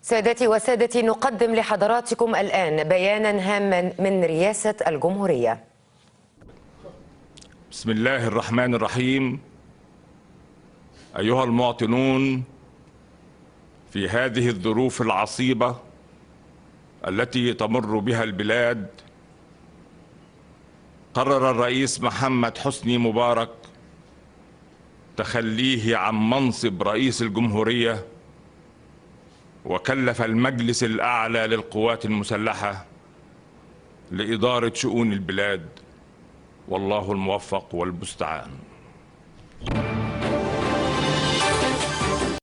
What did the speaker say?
سادتي وسادتي، نقدم لحضراتكم الآن بيانا هاما من رئاسة الجمهورية. بسم الله الرحمن الرحيم. أيها المواطنون، في هذه الظروف العصيبة التي تمر بها البلاد، قرر الرئيس محمد حسني مبارك تخليه عن منصب رئيس الجمهورية، وكلف المجلس الأعلى للقوات المسلحة لإدارة شؤون البلاد، والله الموفق والمستعان.